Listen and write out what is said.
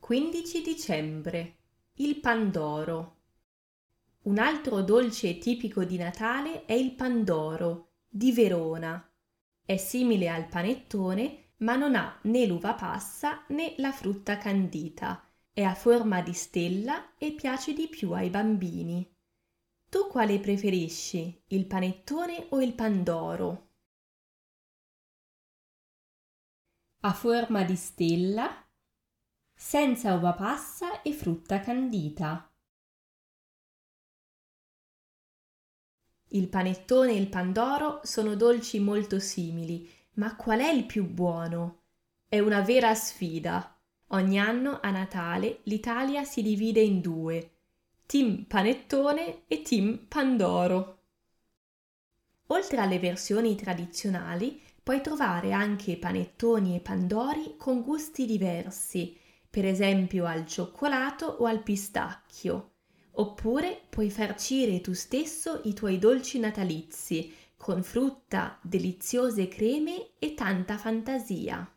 15 dicembre. Il pandoro. Un altro dolce tipico di Natale è il pandoro, di Verona. È simile al panettone, ma non ha né l'uva passa né la frutta candita. È a forma di stella e piace di più ai bambini. Tu quale preferisci, il panettone o il pandoro? A forma di stella, senza uva passa e frutta candita. Il panettone e il pandoro sono dolci molto simili, ma qual è il più buono? È una vera sfida. Ogni anno a Natale l'Italia si divide in due, team panettone e team pandoro. Oltre alle versioni tradizionali, puoi trovare anche panettoni e pandori con gusti diversi, per esempio al cioccolato o al pistacchio. Oppure puoi farcire tu stesso i tuoi dolci natalizi con frutta, deliziose creme e tanta fantasia.